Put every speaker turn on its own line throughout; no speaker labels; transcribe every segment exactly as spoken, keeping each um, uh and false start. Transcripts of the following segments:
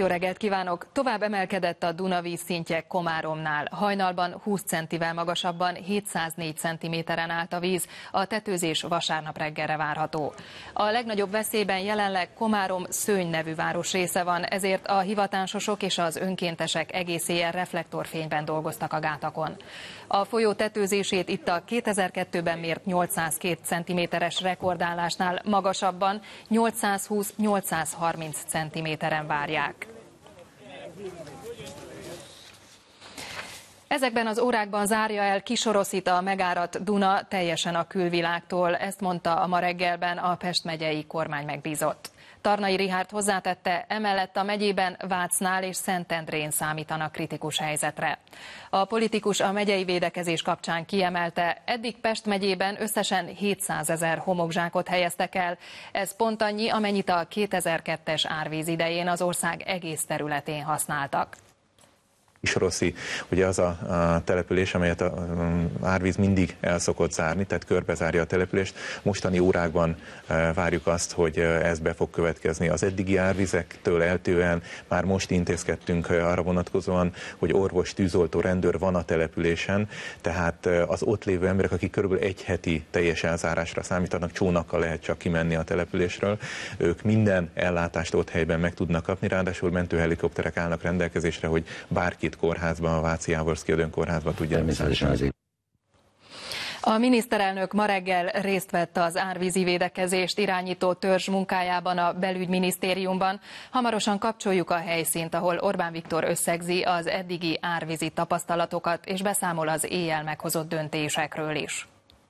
Jó reggelt kívánok! Tovább emelkedett a Duna vízszintje Komáromnál. Hajnalban húsz centivel magasabban hétszáznégy centiméteren állt a víz, a tetőzés vasárnap reggelre várható. A legnagyobb veszélyben jelenleg Komárom Szőny nevű városrésze van, ezért a hivatásosok és az önkéntesek egész éjjel reflektorfényben dolgoztak a gátakon. A folyó tetőzését itt a kétezer-kettőben mért nyolcszázkettő centiméteres rekordállásnál magasabban nyolcszázhúsz-nyolcszázharminc centiméteren várják. Ezekben az órákban zárja el Kisoroszit a megáradt Duna teljesen a külvilágtól, ezt mondta a ma reggelben a Pest megyei kormány megbízott. Tarnai Richárd hozzátette, emellett a megyében Vácnál és Szentendrén számítanak kritikus helyzetre. A politikus a megyei védekezés kapcsán kiemelte, eddig Pest megyében összesen hétszázezer homokzsákot helyeztek el. Ez pont annyi, amennyit a kétezer-kettes árvíz idején az ország egész területén használtak.
Kisoroszi, ugye az a, a település, amelyet az árvíz mindig el szokott zárni, tehát körbezárja a települést. Mostani órákban e, várjuk azt, hogy ez be fog következni. Az eddigi árvizektől eltően már most intézkedtünk arra vonatkozóan, hogy orvos, tűzoltó, rendőr van a településen, tehát az ott lévő emberek, akik körülbelül egy heti teljes elzárásra számítanak, csónakkal lehet csak kimenni a településről. Ők minden ellátást ott helyben meg tudnak kapni, ráadásul mentőhelikopterek állnak rendelkezésre, hogy bárkit kórházban, a Váci Jávorszky kórházban tudja bizonyítani.
A miniszterelnök ma reggel részt vett az árvízi védekezést irányító törzs munkájában a belügyminisztériumban. Hamarosan kapcsoljuk a helyszínt, ahol Orbán Viktor összegzi az eddigi árvízi tapasztalatokat, és beszámol az éjjel meghozott döntésekről is.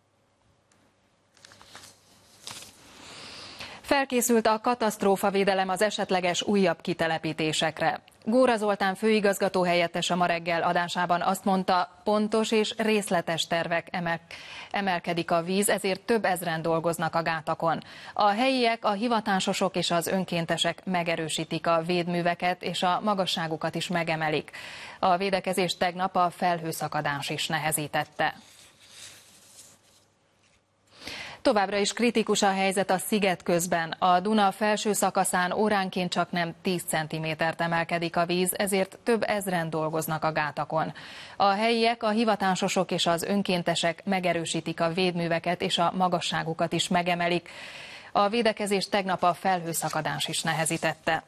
Felkészült a katasztrófavédelem az esetleges újabb kitelepítésekre. Góra Zoltán főigazgató helyettes a ma reggel adásában azt mondta, pontos és részletes tervek emel emelkedik a víz, ezért több ezren dolgoznak a gátakon. A helyiek, a hivatásosok és az önkéntesek megerősítik a védműveket, és a magasságukat is megemelik. A védekezést tegnap a felhőszakadás is nehezítette. Továbbra is kritikus a helyzet a sziget közben. A Duna felső szakaszán óránként csak nem tíz centimétert emelkedik a víz, ezért több ezren dolgoznak a gátakon. A helyiek, a hivatásosok és az önkéntesek megerősítik a védműveket, és a magasságukat is megemelik. A védekezést tegnap a felhőszakadás is nehezítette.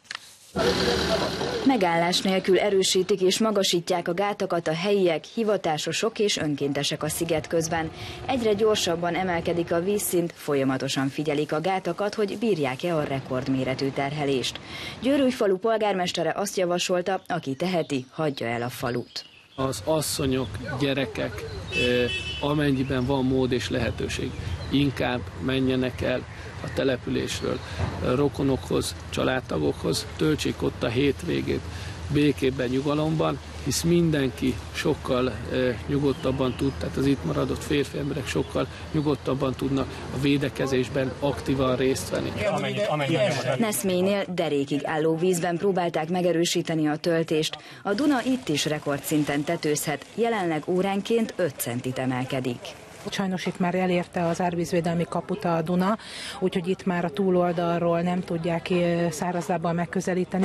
Megállás nélkül erősítik és magasítják a gátakat a helyiek, hivatásosok és önkéntesek a sziget közben. Egyre gyorsabban emelkedik a vízszint, folyamatosan figyelik a gátakat, hogy bírják-e a rekordméretű terhelést. Győrújfalu polgármestere azt javasolta, aki teheti, hagyja el a falut.
Az asszonyok, gyerekek, amennyiben van mód és lehetőség, inkább menjenek el a településről, rokonokhoz, családtagokhoz, töltsék ott a hétvégét békében, nyugalomban, hisz mindenki sokkal e, nyugodtabban tud, tehát az itt maradott férfi emberek sokkal nyugodtabban tudnak a védekezésben aktívan részt venni.
Neszménynél derékig álló vízben próbálták megerősíteni a töltést. A Duna itt is rekordszinten tetőzhet, jelenleg óránként öt centit emelkedik.
Sajnos itt már elérte az árvízvédelmi kaput a Duna, úgyhogy itt már a túloldalról nem tudják szárazlábbal megközelíteni.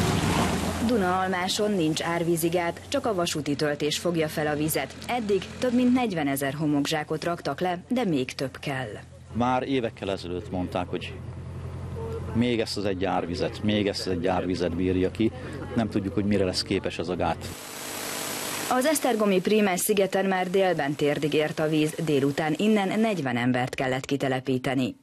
Dunaalmáson nincs árvízigát, csak a vasúti töltés fogja fel a vizet. Eddig több mint negyvenezer homokzsákot raktak le, de még több kell.
Már évekkel ezelőtt mondták, hogy még ezt az egy árvizet, még ezt az egy árvizet bírja ki. Nem tudjuk, hogy mire lesz képes ez a gát.
Az esztergomi Prímes szigeten már délben térdig ért a víz, délután innen negyven embert kellett kitelepíteni.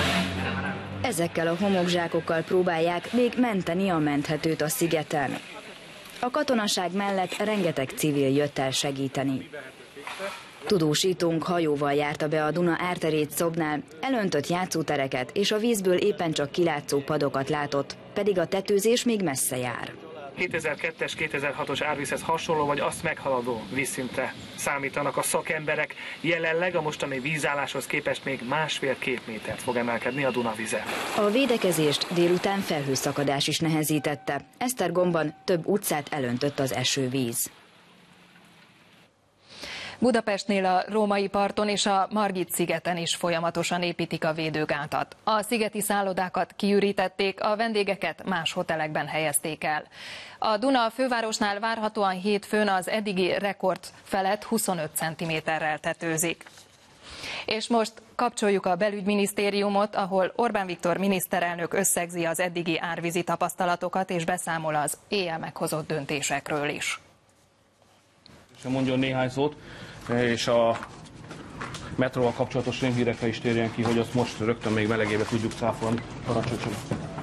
Ezekkel a homokzsákokkal próbálják még menteni a menthetőt a szigeten. A katonaság mellett rengeteg civil jött el segíteni. Tudósítónk hajóval járta be a Duna árterét Szobnál, elöntött játszótereket és a vízből éppen csak kilátszó padokat látott, pedig a tetőzés még messze jár.
kétezer-kettes, kétezer-hatos árvízhez hasonló vagy azt meghaladó vízszintre számítanak a szakemberek. Jelenleg a mostani vízálláshoz képest még másfél-két métert fog emelkedni a Duna vize.
A védekezést délután felhőszakadás is nehezítette. Esztergomban több utcát elöntött az esővíz.
Budapestnél a római parton és a Margit-szigeten is folyamatosan építik a védőgátat. A szigeti szállodákat kiürítették, a vendégeket más hotelekben helyezték el. A Duna fővárosnál várhatóan hétfőn az eddigi rekord felett huszonöt centiméterrel tetőzik. És most kapcsoljuk a belügyminisztériumot, ahol Orbán Viktor miniszterelnök összegzi az eddigi árvízi tapasztalatokat és beszámol az éjjel meghozott döntésekről is.
Mondjon néhány szót, és a metróval kapcsolatos rémhírekre is térjen ki, hogy azt most rögtön még melegébe tudjuk cáfolni. Parancsoljon!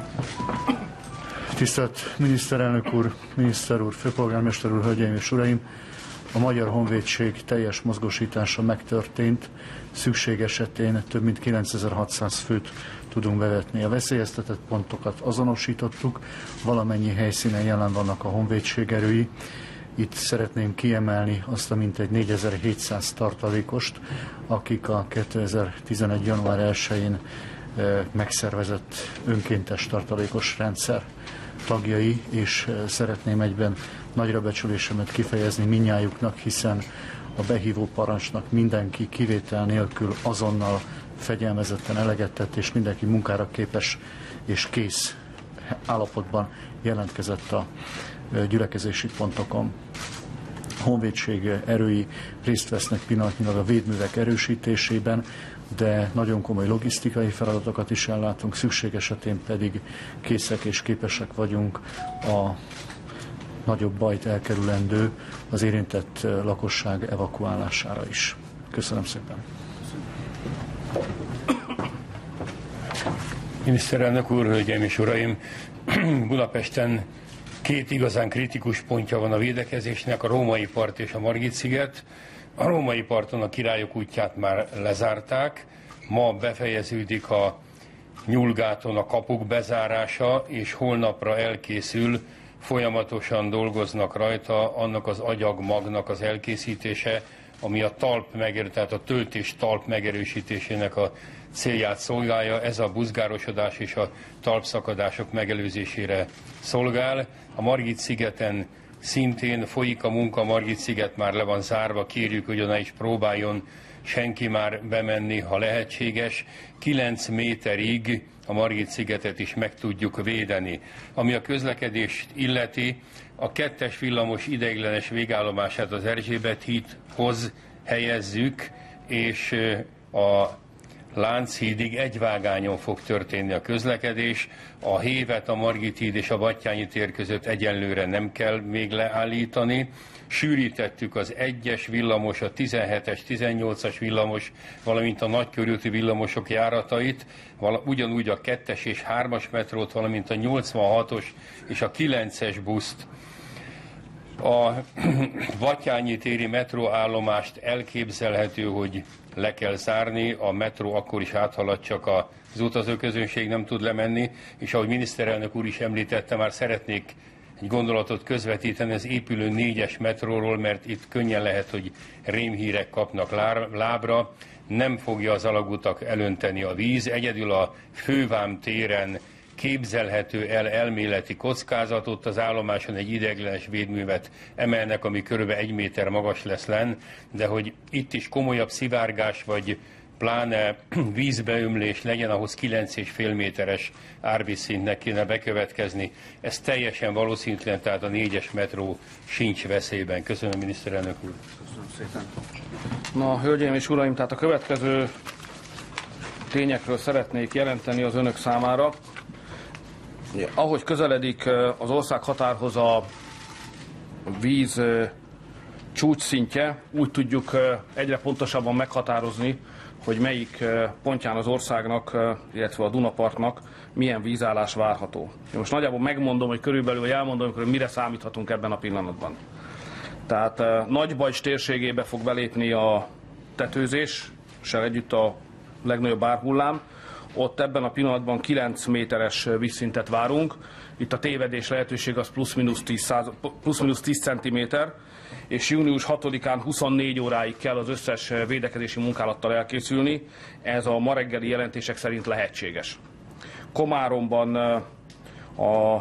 Tisztelt miniszterelnök úr, miniszter úr, főpolgármester úr, hölgyeim és uraim! A Magyar Honvédség teljes mozgósítása megtörtént, szükség esetén több mint kilencezer-hatszáz főt tudunk bevetni. A veszélyeztetett pontokat azonosítottuk, valamennyi helyszínen jelen vannak a honvédség erői. Itt szeretném kiemelni azt a mintegy négyezer-hétszáz tartalékost, akik a kétezer-tizenegy. január elsején megszervezett önkéntes tartalékos rendszer tagjai, és szeretném egyben nagyra becsülésemet kifejezni mindnyájuknak, hiszen a behívó parancsnak mindenki kivétel nélkül azonnal fegyelmezetten eleget tett, és mindenki munkára képes és kész állapotban jelentkezett a gyülekezési pontokon. A honvédség erői részt vesznek pillanatnyilag a védművek erősítésében, de nagyon komoly logisztikai feladatokat is ellátunk, szükség esetén pedig készek és képesek vagyunk a nagyobb bajt elkerülendő az érintett lakosság evakuálására is. Köszönöm szépen.
Miniszterelnök úr, hölgyeim és uraim! Budapesten két igazán kritikus pontja van a védekezésnek, a római part és a Margit-sziget. A római parton a Királyok útját már lezárták, ma befejeződik a Nyúlgáton a kapuk bezárása, és holnapra elkészül, folyamatosan dolgoznak rajta annak az agyagmagnak az elkészítése, ami a talp megerő, tehát a töltés talp megerősítésének a célját szolgálja. Ez a buzgárosodás és a talpszakadások megelőzésére szolgál. A Margit-szigeten szintén folyik a munka, Margit-sziget már le van zárva, kérjük, hogy oda is próbáljon senki már bemenni, ha lehetséges. kilenc méterig a Margit-szigetet is meg tudjuk védeni. Ami a közlekedést illeti, a kettes villamos ideiglenes végállomását az Erzsébet hídhoz helyezzük, és a Lánchídig egy vágányon fog történni a közlekedés. A Hévet, a Margit híd és a Battyányi tér között egyenlőre nem kell még leállítani. Sűrítettük az egyes villamos, a tizenhetes, tizennyolcas villamos, valamint a nagykörúti villamosok járatait, ugyanúgy a kettes és hármas metrót, valamint a nyolcvanhatos és a kilences buszt. A Battyányi téri metróállomást elképzelhető, hogy le kell zárni, a metró akkor is áthalad, csak az utazóközönség nem tud lemenni, és ahogy miniszterelnök úr is említette, már szeretnék egy gondolatot közvetíteni az épülő négyes metróról, mert itt könnyen lehet, hogy rémhírek kapnak lábra, nem fogja az alagutak elönteni a víz, egyedül a Fővám téren képzelhető el elméleti kockázatot, az állomáson egy ideiglenes védművet emelnek, ami körülbelül egy méter magas lesz lenn, de hogy itt is komolyabb szivárgás vagy pláne vízbeömlés legyen, ahhoz kilenc és fél méteres árvízszintnek kéne bekövetkezni. Ez teljesen valószínűtlen, tehát a négyes metró sincs veszélyben. Köszönöm, miniszterelnök úr.
Köszönöm szépen. Na, hölgyeim és uraim, tehát a következő tényekről szeretnék jelenteni az önök számára. Ahogy közeledik az ország határhoz a víz csúcsszintje, úgy tudjuk egyre pontosabban meghatározni, hogy melyik pontján az országnak, illetve a Dunapartnak milyen vízállás várható. Én most nagyjából megmondom, hogy körülbelül, hogy elmondom, hogy mire számíthatunk ebben a pillanatban. Tehát Nagybajcs térségébe fog belépni a tetőzéssel együtt a legnagyobb árhullám. Ott ebben a pillanatban kilenc méteres vízszintet várunk. Itt a tévedés lehetőség az plusz-minusz tíz, plusz tíz centiméter, és június hatodikán huszonnégy óráig kell az összes védekezési munkálattal elkészülni. Ez a ma reggeli jelentések szerint lehetséges. Komáromban a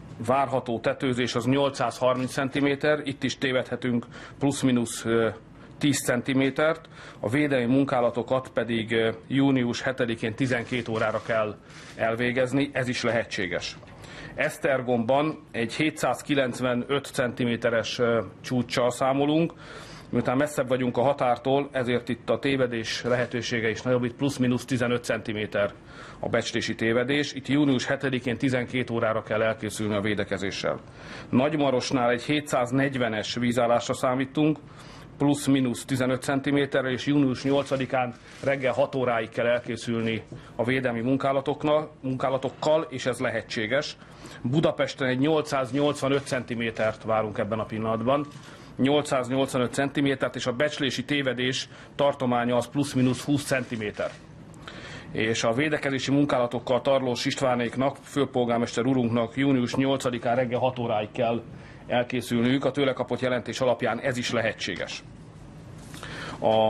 várható tetőzés az nyolcszázharminc centiméter, itt is tévedhetünk plusz-minusz tíz centimétert, a védelmi munkálatokat pedig június hetedikén tizenkét órára kell elvégezni, ez is lehetséges. Esztergomban egy hétszázkilencvenöt centiméteres csúccsal számolunk, miután messzebb vagyunk a határtól, ezért itt a tévedés lehetősége is nagyobb, itt plusz-minusz tizenöt centiméter a becslési tévedés. Itt június hetedikén tizenkét órára kell elkészülni a védekezéssel. Nagymarosnál egy hétszáznegyvenes vízállásra számítunk, plusz-minusz tizenöt centiméterre, és június nyolcadikán reggel hat óráig kell elkészülni a védelmi munkálatokkal, és ez lehetséges. Budapesten egy nyolcszáznyolcvanöt centimétert várunk ebben a pillanatban, nyolcszáznyolcvanöt centimétert, és a becslési tévedés tartománya az plusz-minusz húsz centiméter. És a védekezési munkálatokkal Tarlós Istvánéknak, főpolgármester urunknak június nyolcadikán reggel hat óráig kell elkészülniük. A tőle kapott jelentés alapján ez is lehetséges. A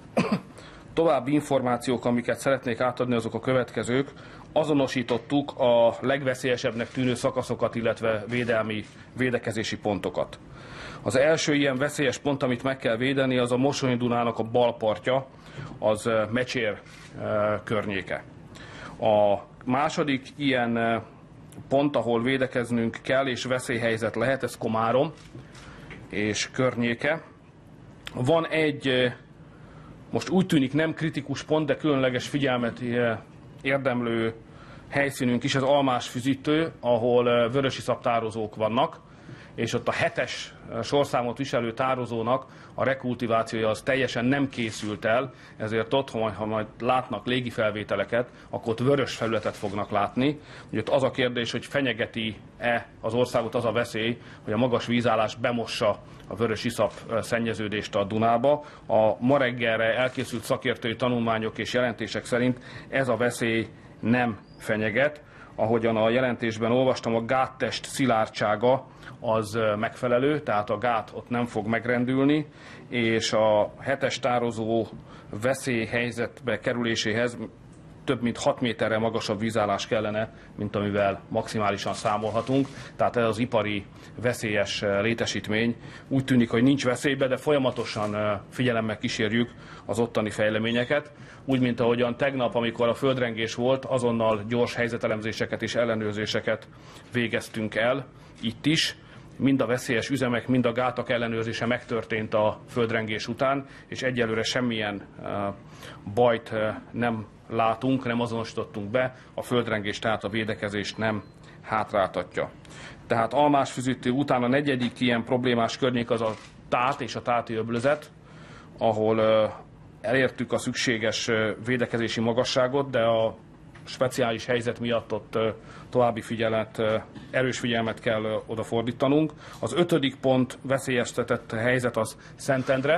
további információk, amiket szeretnék átadni, azok a következők. Azonosítottuk a legveszélyesebbnek tűnő szakaszokat, illetve védelmi védekezési pontokat. Az első ilyen veszélyes pont, amit meg kell védeni, az a Mosonyi Dunának a bal partja, az Mecsér környéke. A második ilyen pont, ahol védekeznünk kell és veszélyhelyzet lehet, ez Komárom és környéke. Van egy, most úgy tűnik nem kritikus pont, de különleges figyelmet érdemlő helyszínünk is, az Almásfüzítő, ahol vörösiszap tározók vannak, és ott a hetes sorszámot viselő tározónak a rekultivációja az teljesen nem készült el, ezért ott, ha majd látnak légifelvételeket, akkor ott vörös felületet fognak látni. Ugye ott az a kérdés, hogy fenyegeti-e az országot az a veszély, hogy a magas vízállás bemossa a vörösiszap szennyeződést a Dunába. A ma reggelre elkészült szakértői tanulmányok és jelentések szerint ez a veszély nem fenyeget. Ahogyan a jelentésben olvastam, a gáttest szilárdsága az megfelelő, tehát a gát ott nem fog megrendülni, és a hetes tározó veszélyhelyzetbe kerüléséhez több mint hat méterrel magasabb vízállás kellene, mint amivel maximálisan számolhatunk. Tehát ez az ipari veszélyes létesítmény. Úgy tűnik, hogy nincs veszélybe, de folyamatosan figyelemmel kísérjük az ottani fejleményeket. Úgy, mint ahogyan tegnap, amikor a földrengés volt, azonnal gyors helyzetelemzéseket és ellenőrzéseket végeztünk el itt is. Mind a veszélyes üzemek, mind a gátak ellenőrzése megtörtént a földrengés után, és egyelőre semmilyen bajt nem látunk, nem azonosítottunk be, a földrengés tehát a védekezést nem hátráltatja. Tehát Almásfüzítő után a negyedik ilyen problémás környék az a Tát és a Táti öblözet, ahol elértük a szükséges védekezési magasságot, de a speciális helyzet miatt ott további figyelmet, erős figyelmet kell odafordítanunk. Az ötödik pont veszélyeztetett helyzet az Szentendre,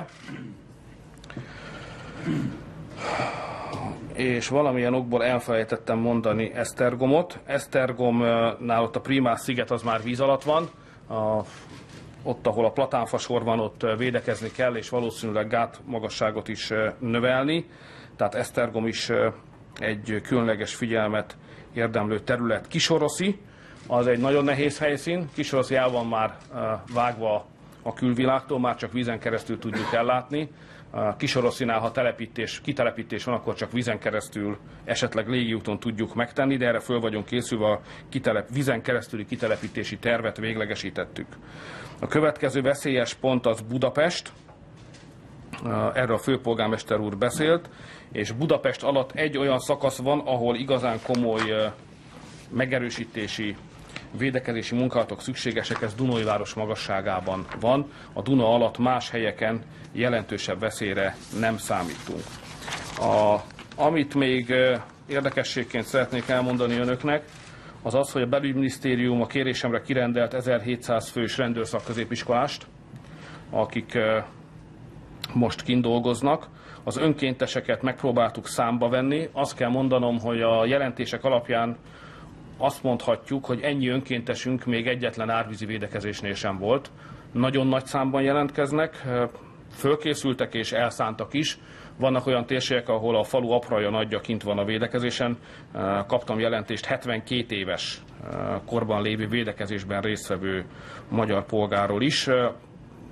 és valamilyen okból elfelejtettem mondani Esztergomot. Esztergomnál ott a Primás sziget az már víz alatt van, a, ott, ahol a platánfasor van, ott védekezni kell, és valószínűleg gát magasságot is növelni. Tehát Esztergom is egy különleges figyelmet érdemlő terület. Kisoroszi, az egy nagyon nehéz helyszín. Kisoroszi el van már vágva a külvilágtól, már csak vízen keresztül tudjuk ellátni. Kisoroszinál, ha telepítés, kitelepítés van, akkor csak vízen keresztül, esetleg légiúton tudjuk megtenni, de erre föl vagyunk készülve, a kitelep, vízen keresztüli kitelepítési tervet véglegesítettük. A következő veszélyes pont az Budapest, erről a főpolgármester úr beszélt, és Budapest alatt egy olyan szakasz van, ahol igazán komoly megerősítési, védekezési munkálatok szükségesek, ez Dunajváros magasságában van. A Duna alatt más helyeken jelentősebb veszélyre nem számítunk. A, amit még érdekességként szeretnék elmondani önöknek, az az, hogy a Belügyminisztérium a kérésemre kirendelt ezerhétszáz fős rendőrszakközépiskolást, akik most kint dolgoznak. Az önkénteseket megpróbáltuk számba venni. Azt kell mondanom, hogy a jelentések alapján azt mondhatjuk, hogy ennyi önkéntesünk még egyetlen árvízi védekezésnél sem volt. Nagyon nagy számban jelentkeznek, fölkészültek és elszántak is. Vannak olyan térségek, ahol a falu apraja nagyja kint van a védekezésen. Kaptam jelentést hetvenkét éves korban lévő védekezésben résztvevő magyar polgárról is.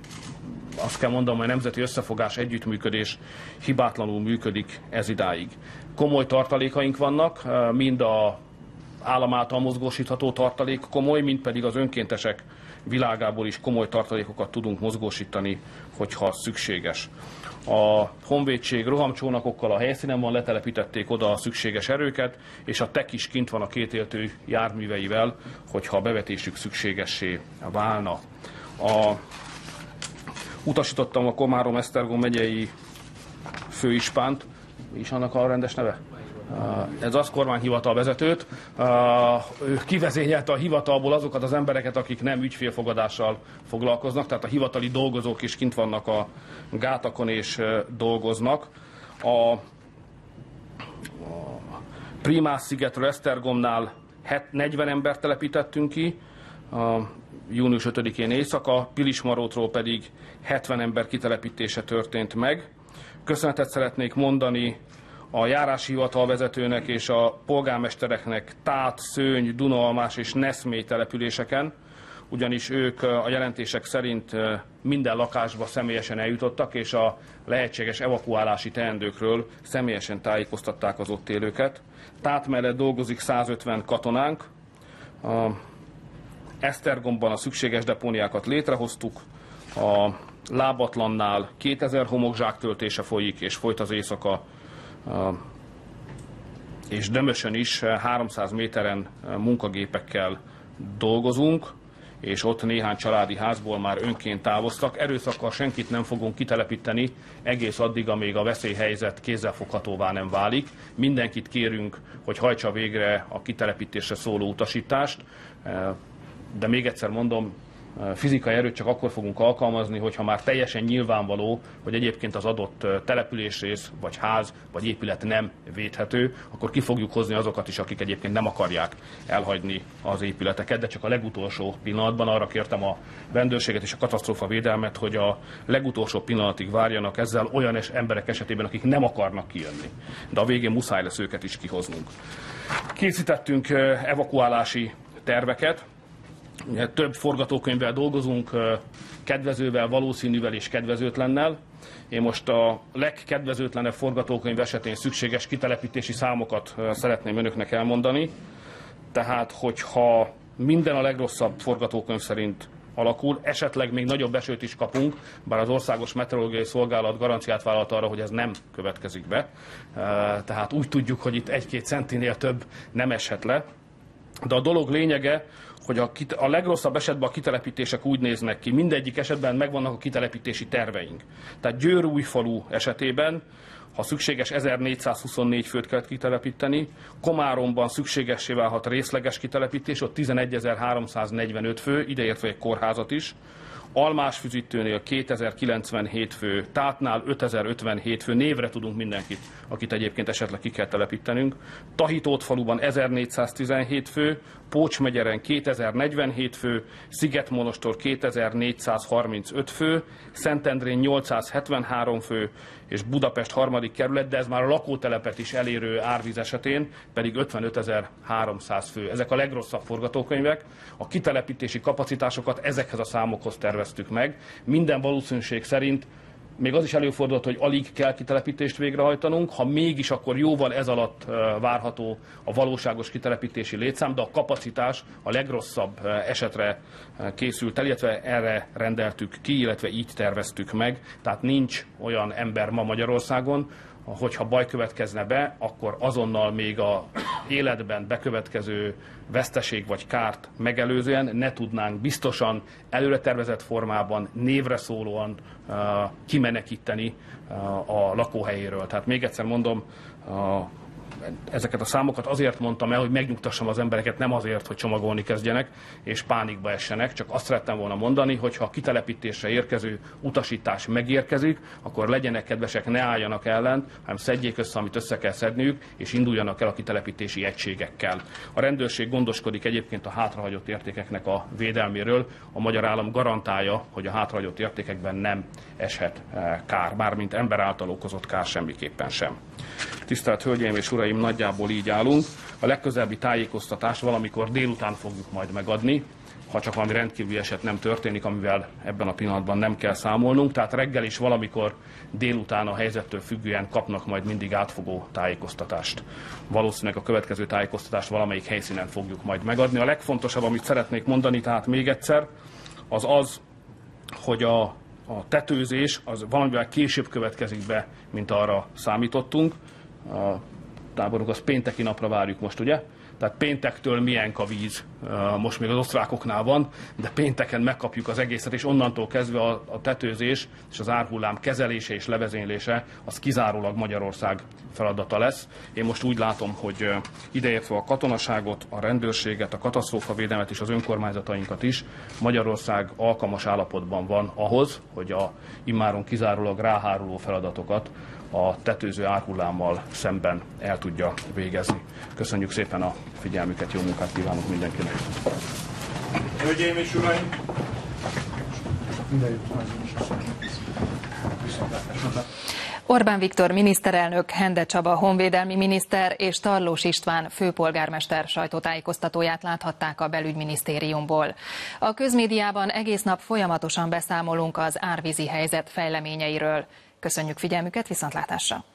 azt kell mondanom, hogy a nemzeti összefogás, együttműködés hibátlanul működik ez idáig. Komoly tartalékaink vannak, mind a állam által mozgósítható tartalék komoly, mind pedig az önkéntesek világából is komoly tartalékokat tudunk mozgósítani, hogyha szükséges. A honvédség rohamcsónakokkal a helyszínen van, letelepítették oda a szükséges erőket, és a tek is kint van a kétéltő járműveivel, hogyha a bevetésük szükségessé válna. A, utasítottam a Komárom-Esztergom megyei főispánt, mi is annak a rendes neve? Ez az kormányhivatal vezetőt, ő kivezényelte a hivatalból azokat az embereket, akik nem ügyfélfogadással foglalkoznak, tehát a hivatali dolgozók is kint vannak a gátakon és dolgoznak. A, a Primás-szigetről Esztergomnál negyven embert telepítettünk ki, a június ötödikén éjszaka, Pilismarótról pedig hetven ember kitelepítése történt meg. Köszönetet szeretnék mondani a járási hivatal vezetőnek és a polgármestereknek Tát, Szőny, Dunaalmás és Neszmély településeken, ugyanis ők a jelentések szerint minden lakásba személyesen eljutottak, és a lehetséges evakuálási teendőkről személyesen tájékoztatták az ott élőket. Tát mellett dolgozik százötven katonánk, a Esztergomban a szükséges depóniákat létrehoztuk, a Lábatlannál kétezer homokzsák töltése folyik, és folyt az éjszaka, és Dömösön is háromszáz méteren munkagépekkel dolgozunk, és ott néhány családi házból már önként távoztak. Erőszakkal senkit nem fogunk kitelepíteni egész addig, amíg a veszélyhelyzet kézzelfoghatóvá nem válik. Mindenkit kérünk, hogy hajtsa végre a kitelepítésre szóló utasítást, de még egyszer mondom, fizikai erőt csak akkor fogunk alkalmazni, hogyha már teljesen nyilvánvaló, hogy egyébként az adott településrész, vagy ház, vagy épület nem védhető, akkor ki fogjuk hozni azokat is, akik egyébként nem akarják elhagyni az épületeket, de csak a legutolsó pillanatban. Arra kértem a rendőrséget és a katasztrófavédelmet, hogy a legutolsó pillanatig várjanak ezzel olyan emberek esetében, akik nem akarnak kijönni. De a végén muszáj lesz őket is kihoznunk. Készítettünk evakuálási terveket. Több forgatókönyvvel dolgozunk, kedvezővel, valószínűvel és kedvezőtlennel. Én most a legkedvezőtlenebb forgatókönyv esetén szükséges kitelepítési számokat szeretném önöknek elmondani. Tehát, hogyha minden a legrosszabb forgatókönyv szerint alakul, esetleg még nagyobb esőt is kapunk, bár az Országos Meteorológiai Szolgálat garanciát vállalt arra, hogy ez nem következik be. Tehát úgy tudjuk, hogy itt egy-két centinél több nem eshet le. De a dolog lényege, hogy a, a legrosszabb esetben a kitelepítések úgy néznek ki, mindegyik esetben megvannak a kitelepítési terveink. Tehát Győr-Újfalu esetében, ha szükséges, ezernégyszázhuszonnégy főt kell kitelepíteni, Komáromban szükségessé válhat részleges kitelepítés, ott tizenegyezer-háromszáznegyvenöt fő, ideértve egy kórházat is, Almásfüzitőnél kétezer-kilencvenhét fő, Tátnál ötezer-ötvenhét fő, névre tudunk mindenkit, akit egyébként esetleg ki kell telepítenünk. Tahitótfaluban ezernégyszáztizenhét fő, Pócsmegyeren kétezer-negyvenhét fő, Szigetmonostor kétezer-négyszázharmincöt fő, Szentendrén nyolcszázhetvenhárom fő, és Budapest harmadik kerület, de ez már a lakótelepet is elérő árvíz esetén pedig ötvenötezer-háromszáz fő. Ezek a legrosszabb forgatókönyvek. A kitelepítési kapacitásokat ezekhez a számokhoz terveztük meg. Minden valószínűség szerint még az is előfordult, hogy alig kell kitelepítést végrehajtanunk, ha mégis, akkor jóval ez alatt várható a valóságos kitelepítési létszám, de a kapacitás a legrosszabb esetre készült el, illetve erre rendeltük ki, illetve így terveztük meg. Tehát nincs olyan ember ma Magyarországon, hogyha baj következne be, akkor azonnal még az életben bekövetkező veszteség vagy kárt megelőzően ne tudnánk biztosan, előre tervezett formában, névre szólóan uh, kimenekíteni uh, a lakóhelyéről. Tehát még egyszer mondom, uh, ezeket a számokat azért mondtam el, hogy megnyugtassam az embereket, nem azért, hogy csomagolni kezdjenek és pánikba essenek, csak azt szerettem volna mondani, hogy ha a kitelepítésre érkező utasítás megérkezik, akkor legyenek kedvesek, ne álljanak ellen, hanem szedjék össze, amit össze kell szedniük, és induljanak el a kitelepítési egységekkel. A rendőrség gondoskodik egyébként a hátrahagyott értékeknek a védelméről. A magyar állam garantálja, hogy a hátrahagyott értékekben nem eshet kár, bármint ember által okozott kár semmiképpen sem. Tisztelt Hölgyeim és Uraim, nagyjából így állunk. A legközelebbi tájékoztatást valamikor délután fogjuk majd megadni. ha csak valami rendkívüli eset nem történik, amivel ebben a pillanatban nem kell számolnunk. Tehát reggel is valamikor délután a helyzettől függően kapnak majd mindig átfogó tájékoztatást. Valószínűleg a következő tájékoztatást valamelyik helyszínen fogjuk majd megadni. A legfontosabb, amit szeretnék mondani, tehát még egyszer, az az, hogy a, a tetőzés az valamivel később következik be, mint arra számítottunk. A táborunk az pénteki napra várjuk most, ugye? Tehát péntektől milyenk a víz, most még az osztrákoknál van, de pénteken megkapjuk az egészet, és onnantól kezdve a, a tetőzés és az árhullám kezelése és levezénylése az kizárólag Magyarország feladata lesz. Én most úgy látom, hogy ideértve a katonaságot, a rendőrséget, a katasztrófavédelmet és az önkormányzatainkat is, Magyarország alkalmas állapotban van ahhoz, hogy a immáron kizárólag ráháruló feladatokat a tetőző árhullámmal szemben el tudja végezni. Köszönjük szépen a figyelmüket, jó munkát kívánok mindenkinek!
Hölgyeim és uraim!
Orbán Viktor miniszterelnök, Hende Csaba honvédelmi miniszter és Tarlós István főpolgármester sajtótájékoztatóját láthatták a belügyminisztériumból. A közmédiában egész nap folyamatosan beszámolunk az árvízi helyzet fejleményeiről. Köszönjük figyelmüket, viszontlátásra!